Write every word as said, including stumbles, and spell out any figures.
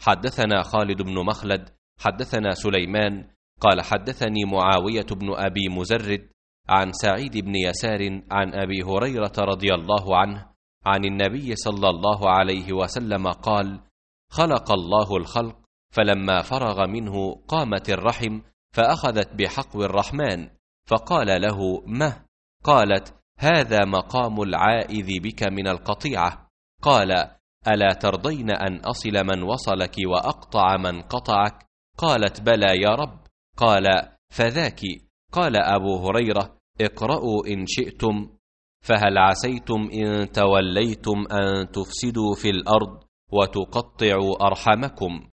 حدثنا خالد بن مخلد حدثنا سليمان قال حدثني معاوية بن أبي مزرد عن سعيد بن يسار عن أبي هريرة رضي الله عنه عن النبي صلى الله عليه وسلم قال: خلق الله الخلق فلما فرغ منه قامت الرحم فأخذت بحقو الرحمن فقال له: مه؟ قالت: هذا مقام العائذ بك من القطيعة. قال: ألا ترضين أن أصل من وصلك وأقطع من قطعك؟ قالت: بلى يا رب. قال: فذاك. قال أبو هريرة: اقرأوا إن شئتم: فهل عسيتم إن توليتم أن تفسدوا في الأرض وتقطعوا أرحامكم.